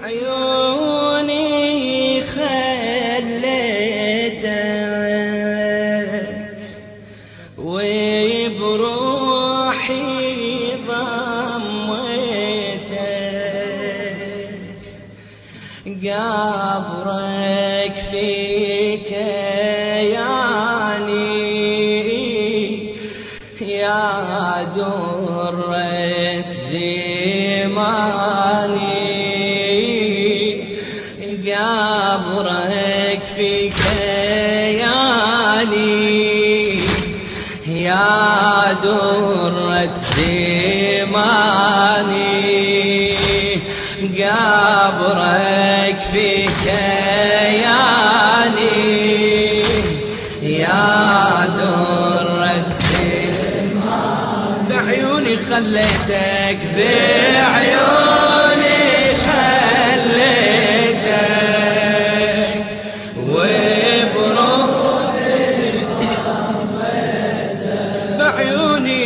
بعيوني خليتك وبروحي ضميتك، قبرك في كياني يا درة زماني، قبرك في كياني يا درة زماني، قبرك في كياني يا درة زماني. بعيوني خليتك، بعيوني خليتك وبروحي ضميتك، بعيوني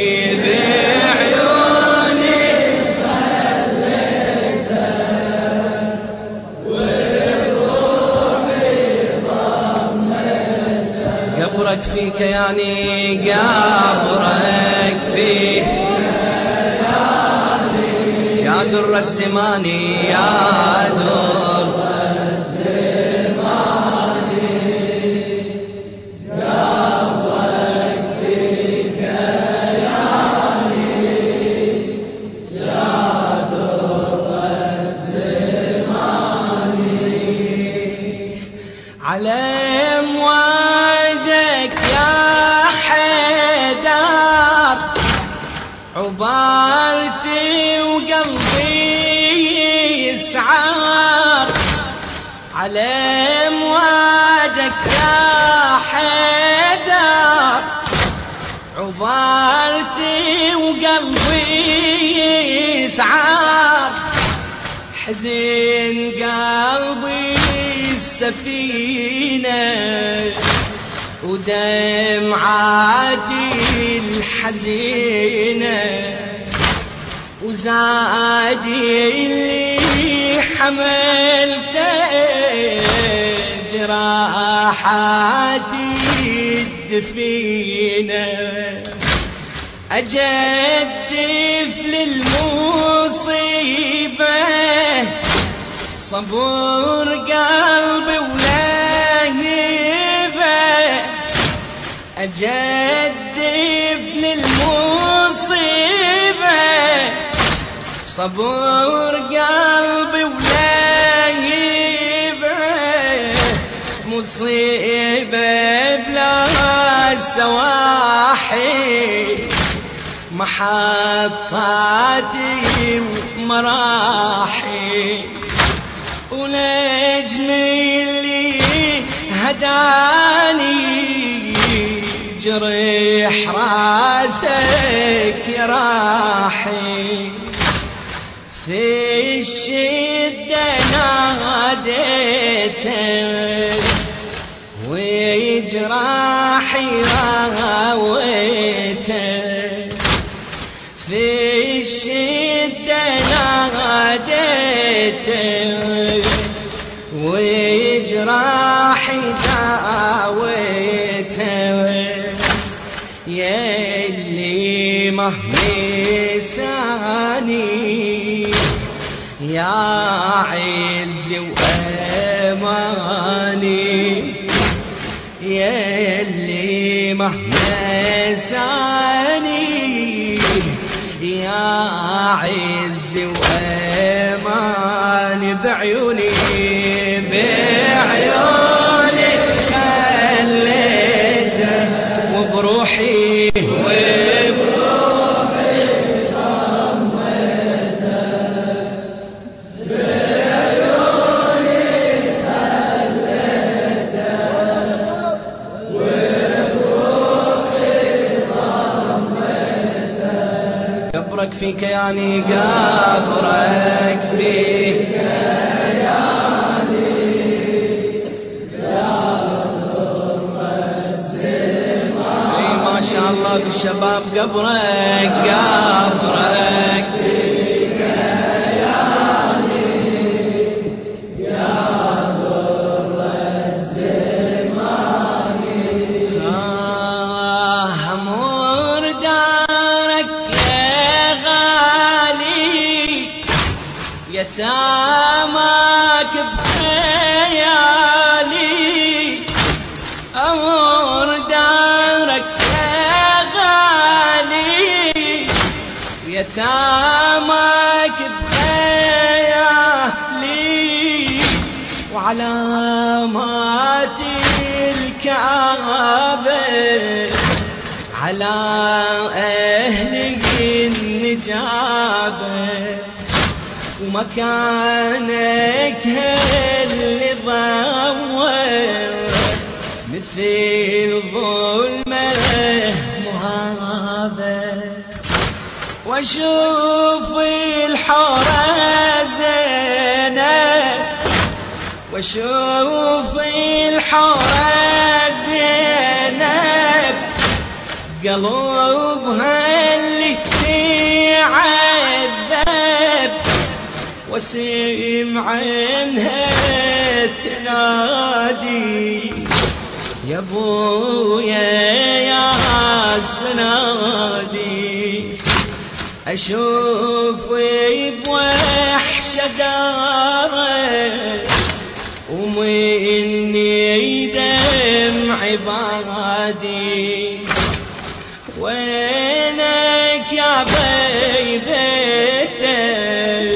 خليتك وبروحي ضميتك، قبرك في كياني، قبرك فيه يا درة زماني، يا درة زماني، قبرك في كياني يا درة زماني، على امواجك يا حيدر عبارتي وقلبي يسعر، على امواجك يا حيدر عبارتي وقلبي يسعر، حزين قلبي السفينة ودمعاتي الحزينة، وزادي اللي حملته جراحاتي الدفينة، أجدف للمصيبة صبور قلبي ولهيبة، أجدف للمصيبة صبور قلبي ولهيبة، مصيبة بلا سواحل محطاتي ومراحل، ولجل اللي هداني جريح راسك يا راحي، في الشدة ناديتك وجراحي راويتك، في الشدة ناديتك وجراحي داويتك، يلي مهمساني يا عز وأماني، يلي مهمساني يا عز وأماني، بعيوني خليتك وبروحي قبرك في كياني، قبرك في كياني يا درة زماني، ما شاء الله بالشباب، قبرك في كياني يتاماك بخيالي أمر دارك يا غالي يتاماك بخيالي وعلامات الكعبة على أهل النجابة ومكانك اللي ضوى مثل ظلمه مهابة واشوف الحورة زينب واشوف الحورة زينب قلوبها اللي تعذب وسمع عنها تنادي يا ابويا يا سنادي اشوف بوحشة دارك ومني دمع عبادي وينك يا بيبتك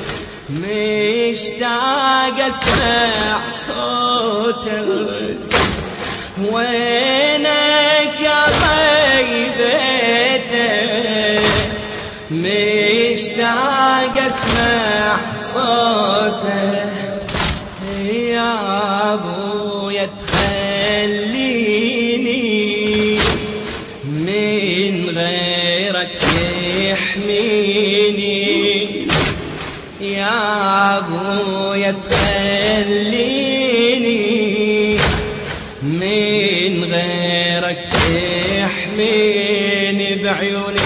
مشتاق اسمع صوتك وينك يا بيبتك مشتاق اسمع صوتك يا ابويا تخليني من غيرك يحميني يا ابويا تخليني من غيرك يحميني بعيوني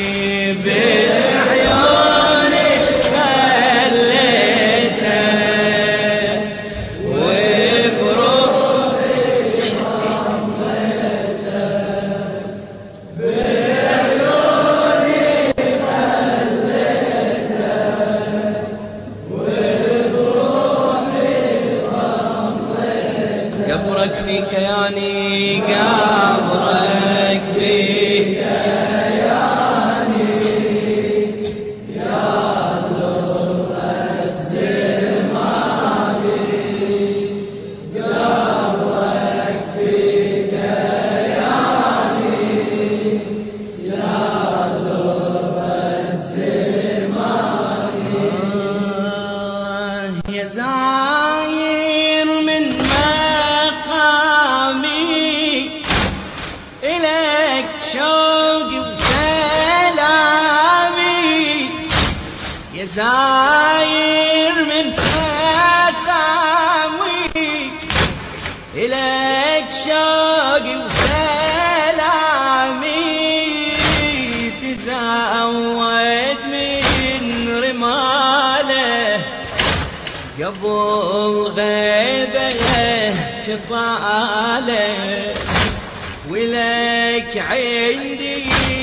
قبرك في كياني قبرك في كياني يا ذرة زماني قبرك في كياني يا ذرة زماني يا زاير من إليك شوقي وسلامي يا زاير من مقامي إليك شوقي وسلامي تزود من رماله قبل غيبه تطاله ولك عندي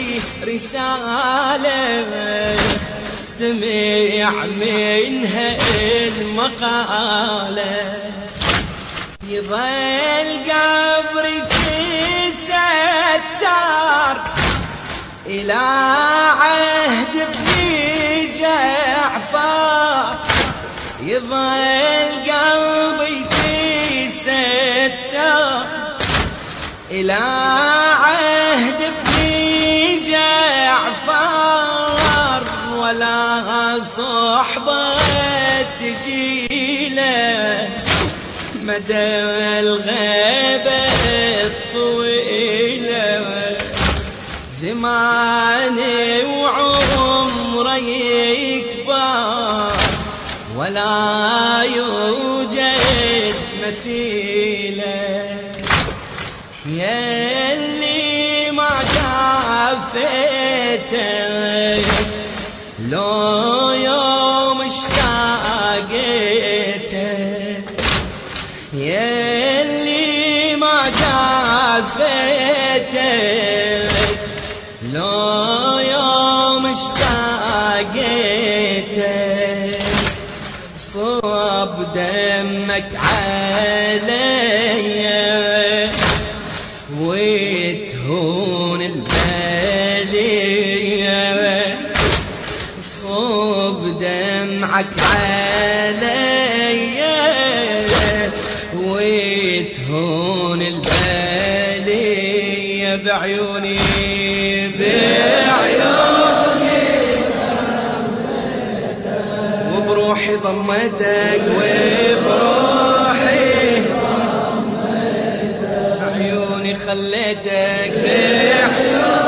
رسالة استمع منها المقالة يظل قبري ستار إلى عهد ابن جعفر يظل قلبي ستار إلى عهد ابن جعفر ولا صحبة تجيله مدى الغيبة الطويلة زماني وعمره يكبر ولا يوجد مثيله ياللي ما شافيتك لو يوم اشتاقتك ياللي ما شافيتك لو يوم اشتاقتك دمك علي وتهون البلية صوب دمعك علي وتهون البلية بعيوني وبروحي ضمتك وبروحي عيوني خليتك بعيوني